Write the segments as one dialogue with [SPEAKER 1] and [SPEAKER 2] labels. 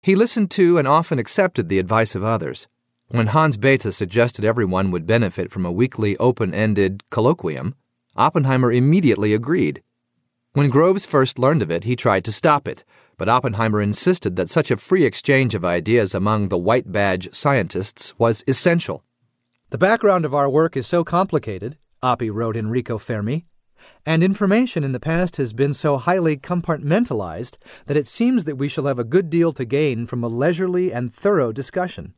[SPEAKER 1] He listened to and often accepted the advice of others. When Hans Bethe suggested everyone would benefit from a weekly open-ended colloquium, Oppenheimer immediately agreed. When Groves first learned of it, he tried to stop it, but Oppenheimer insisted that such a free exchange of ideas among the white badge scientists was essential.
[SPEAKER 2] "The background of our work is so complicated," Oppie wrote Enrico Fermi, "and information in the past has been so highly compartmentalized that it seems that we shall have a good deal to gain from a leisurely and thorough discussion."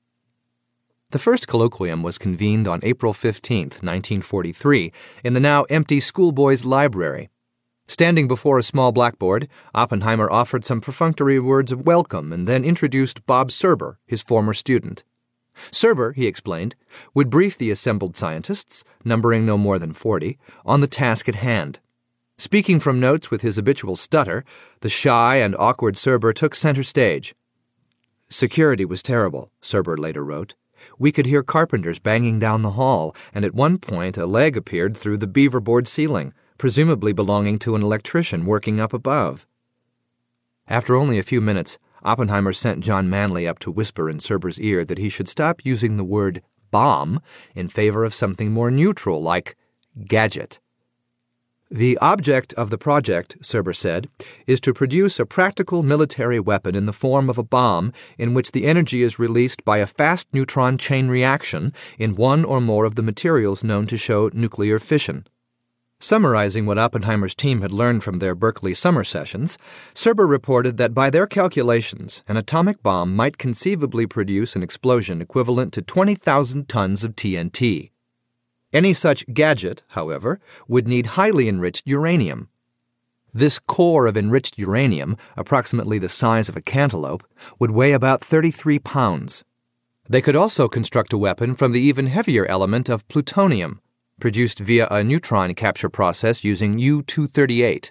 [SPEAKER 1] The first colloquium was convened on April 15, 1943, in the now empty schoolboys' library. Standing before a small blackboard, Oppenheimer offered some perfunctory words of welcome and then introduced Bob Serber, his former student. Serber, he explained, would brief the assembled scientists, numbering no more than 40, on the task at hand. Speaking from notes with his habitual stutter, the shy and awkward Serber took center stage. "Security was terrible," Serber later wrote. "We could hear carpenters banging down the hall, and at one point a leg appeared through the beaver-board ceiling, presumably belonging to an electrician working up above." After only a few minutes, Oppenheimer sent John Manley up to whisper in Serber's ear that he should stop using the word bomb in favor of something more neutral like gadget. "The object of the project," Serber said, "is to produce a practical military weapon in the form of a bomb in which the energy is released by a fast neutron chain reaction in one or more of the materials known to show nuclear fission." Summarizing what Oppenheimer's team had learned from their Berkeley summer sessions, Serber reported that by their calculations, an atomic bomb might conceivably produce an explosion equivalent to 20,000 tons of TNT. Any such gadget, however, would need highly enriched uranium. This core of enriched uranium, approximately the size of a cantaloupe, would weigh about 33 pounds. They could also construct a weapon from the even heavier element of plutonium, produced via a neutron capture process using U-238.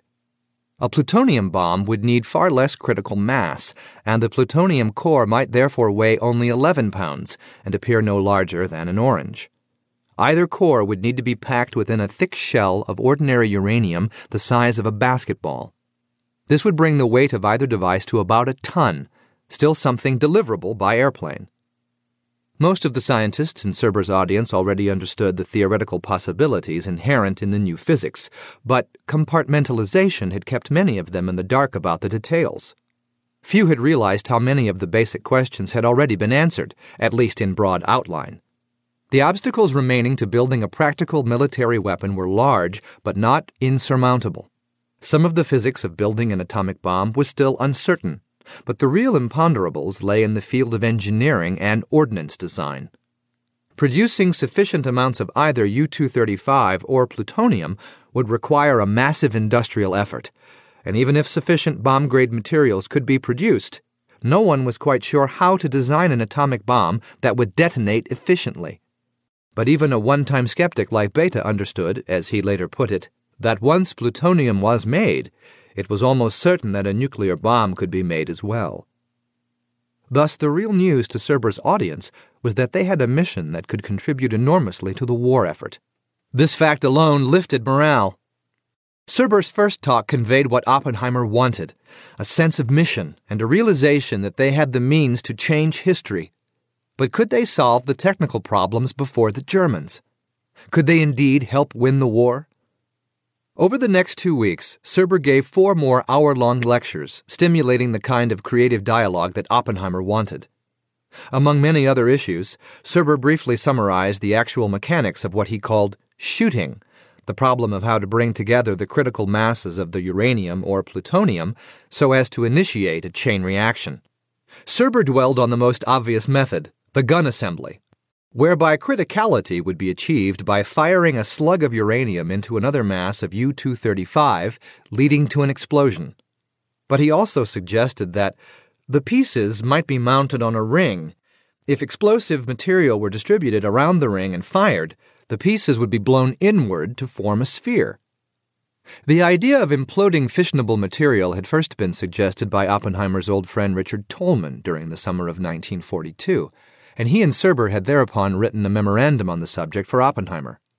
[SPEAKER 1] A plutonium bomb would need far less critical mass, and the plutonium core might therefore weigh only 11 pounds and appear no larger than an orange. Either core would need to be packed within a thick shell of ordinary uranium the size of a basketball. This would bring the weight of either device to about a ton, still something deliverable by airplane. Most of the scientists in Serber's audience already understood the theoretical possibilities inherent in the new physics, but compartmentalization had kept many of them in the dark about the details. Few had realized how many of the basic questions had already been answered, at least in broad outline. The obstacles remaining to building a practical military weapon were large, but not insurmountable. Some of the physics of building an atomic bomb was still uncertain, but the real imponderables lay in the field of engineering and ordnance design. Producing sufficient amounts of either U-235 or plutonium would require a massive industrial effort, and even if sufficient bomb-grade materials could be produced, no one was quite sure how to design an atomic bomb that would detonate efficiently. But even a one-time skeptic like Bethe understood, as he later put it, that once plutonium was made, it was almost certain that a nuclear bomb could be made as well. Thus, the real news to Serber's audience was that they had a mission that could contribute enormously to the war effort. This fact alone lifted morale. Serber's first talk conveyed what Oppenheimer wanted, a sense of mission and a realization that they had the means to change history. But could they solve the technical problems before the Germans? Could they indeed help win the war? Over the next 2 weeks, Serber gave 4 more hour-long lectures, stimulating the kind of creative dialogue that Oppenheimer wanted. Among many other issues, Serber briefly summarized the actual mechanics of what he called shooting, the problem of how to bring together the critical masses of the uranium or plutonium so as to initiate a chain reaction. Serber dwelled on the most obvious method, the gun assembly, whereby criticality would be achieved by firing a slug of uranium into another mass of U-235, leading to an explosion. But he also suggested that the pieces might be mounted on a ring. If explosive material were distributed around the ring and fired, the pieces would be blown inward to form a sphere. The idea of imploding fissionable material had first been suggested by Oppenheimer's old friend Richard Tolman during the summer of 1942, and he and Serber had thereupon written a memorandum on the subject for Oppenheimer.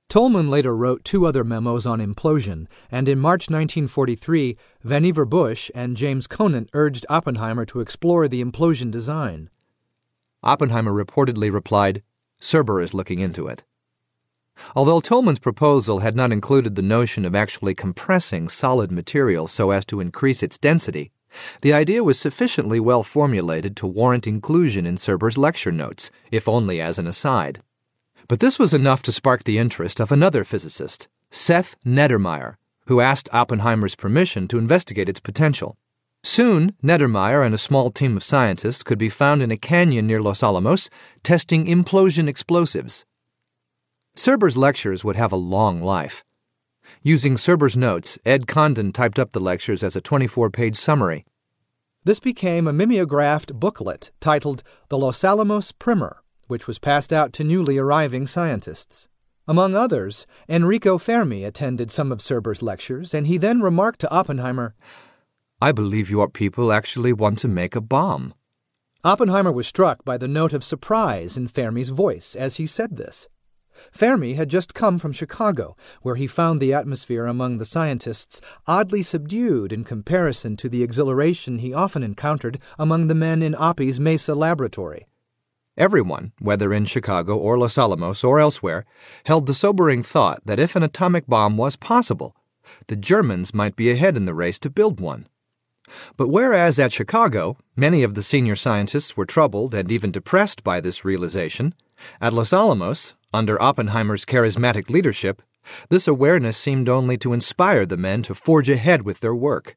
[SPEAKER 2] Tolman later wrote two other memos on implosion, and in March 1943, Vannevar Bush and James Conant urged Oppenheimer to explore the implosion design.
[SPEAKER 1] Oppenheimer reportedly replied, "Serber is looking into it." Although Tolman's proposal had not included the notion of actually compressing solid material so as to increase its density, the idea was sufficiently well formulated to warrant inclusion in Serber's lecture notes, if only as an aside. But this was enough to spark the interest of another physicist, Seth Neddermeyer, who asked Oppenheimer's permission to investigate its potential. Soon, Neddermeyer and a small team of scientists could be found in a canyon near Los Alamos testing implosion explosives. Serber's lectures would have a long life. Using Serber's notes, Ed Condon typed up the lectures as a 24-page summary.
[SPEAKER 2] This became a mimeographed booklet titled The Los Alamos Primer, which was passed out to newly arriving scientists. Among others, Enrico Fermi attended some of Serber's lectures, and he then remarked to Oppenheimer,
[SPEAKER 1] "I believe your people actually want to make a bomb."
[SPEAKER 2] Oppenheimer was struck by the note of surprise in Fermi's voice as he said this. Fermi had just come from Chicago, where he found the atmosphere among the scientists oddly subdued in comparison to the exhilaration he often encountered among the men in Oppie's Mesa laboratory.
[SPEAKER 1] Everyone, whether in Chicago or Los Alamos or elsewhere, held the sobering thought that if an atomic bomb was possible, the Germans might be ahead in the race to build one. But whereas at Chicago, many of the senior scientists were troubled and even depressed by this realization, at Los Alamos, under Oppenheimer's charismatic leadership, this awareness seemed only to inspire the men to forge ahead with their work.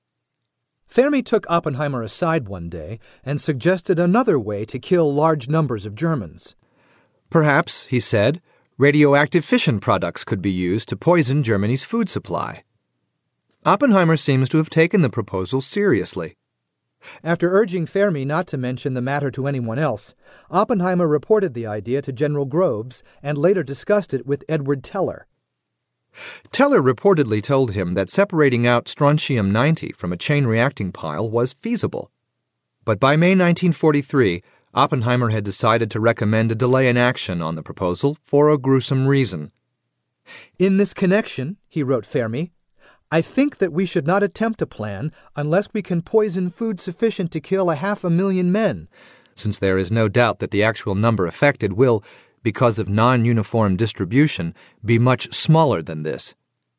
[SPEAKER 2] Fermi took Oppenheimer aside one day and suggested another way to kill large numbers of Germans.
[SPEAKER 1] Perhaps, he said, radioactive fission products could be used to poison Germany's food supply. Oppenheimer seems to have taken the proposal seriously.
[SPEAKER 2] After urging Fermi not to mention the matter to anyone else, Oppenheimer reported the idea to General Groves and later discussed it with Edward Teller.
[SPEAKER 1] Teller reportedly told him that separating out strontium-90 from a chain-reacting pile was feasible. But by May 1943, Oppenheimer had decided to recommend a delay in action on the proposal for a gruesome reason.
[SPEAKER 2] "In this connection," he wrote Fermi, "I think that we should not attempt a plan unless we can poison food sufficient to kill 500,000 men,
[SPEAKER 1] since there is no doubt that the actual number affected will, because of non-uniform distribution, be much smaller than this."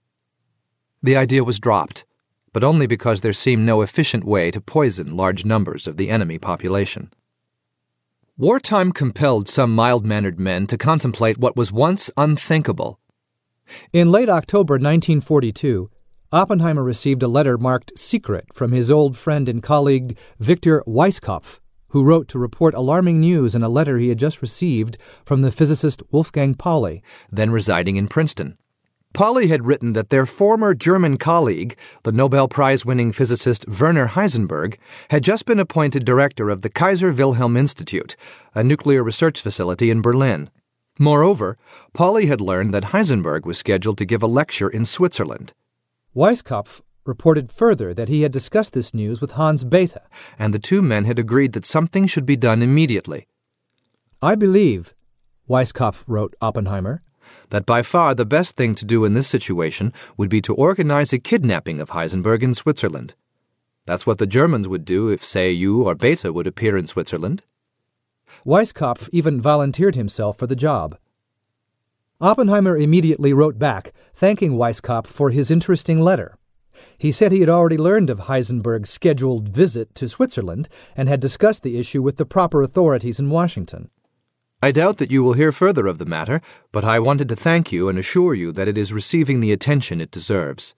[SPEAKER 1] The idea was dropped, but only because there seemed no efficient way to poison large numbers of the enemy population. Wartime compelled some mild-mannered men to contemplate what was once unthinkable.
[SPEAKER 2] In late October 1942, Oppenheimer received a letter marked secret from his old friend and colleague Victor Weisskopf, who wrote to report alarming news in a letter he had just received from the physicist Wolfgang Pauli,
[SPEAKER 1] then residing in Princeton. Pauli had written that their former German colleague, the Nobel Prize-winning physicist Werner Heisenberg, had just been appointed director of the Kaiser Wilhelm Institute, a nuclear research facility in Berlin. Moreover, Pauli had learned that Heisenberg was scheduled to give a lecture in Switzerland.
[SPEAKER 2] Weisskopf reported further that he had discussed this news with Hans Bethe,
[SPEAKER 1] and the two men had agreed that something should be done immediately.
[SPEAKER 2] "I believe," Weisskopf wrote Oppenheimer,
[SPEAKER 1] "that by far the best thing to do in this situation would be to organize a kidnapping of Heisenberg in Switzerland. That's what the Germans would do if, say, you or Bethe would appear in Switzerland."
[SPEAKER 2] Weisskopf even volunteered himself for the job. Oppenheimer immediately wrote back, thanking Weisskopf for his interesting letter. He said he had already learned of Heisenberg's scheduled visit to Switzerland and had discussed the issue with the proper authorities in Washington.
[SPEAKER 1] "I doubt that you will hear further of the matter, but I wanted to thank you and assure you that it is receiving the attention it deserves."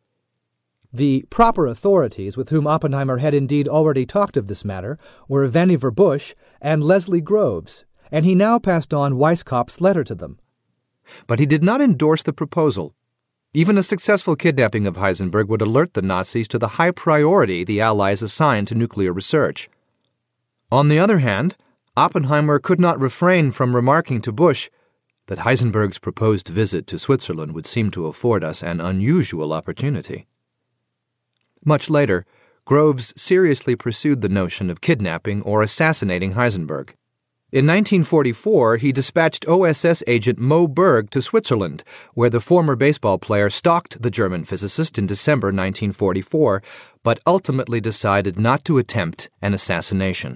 [SPEAKER 2] The proper authorities with whom Oppenheimer had indeed already talked of this matter were Vannevar Bush and Leslie Groves, and he now passed on Weisskopf's letter to them.
[SPEAKER 1] But he did not endorse the proposal. Even a successful kidnapping of Heisenberg would alert the Nazis to the high priority the Allies assigned to nuclear research. On the other hand, Oppenheimer could not refrain from remarking to Bush that Heisenberg's proposed visit to Switzerland would seem to afford us an unusual opportunity. Much later, Groves seriously pursued the notion of kidnapping or assassinating Heisenberg. In 1944, he dispatched OSS agent Moe Berg to Switzerland, where the former baseball player stalked the German physicist in December 1944, but ultimately decided not to attempt an assassination.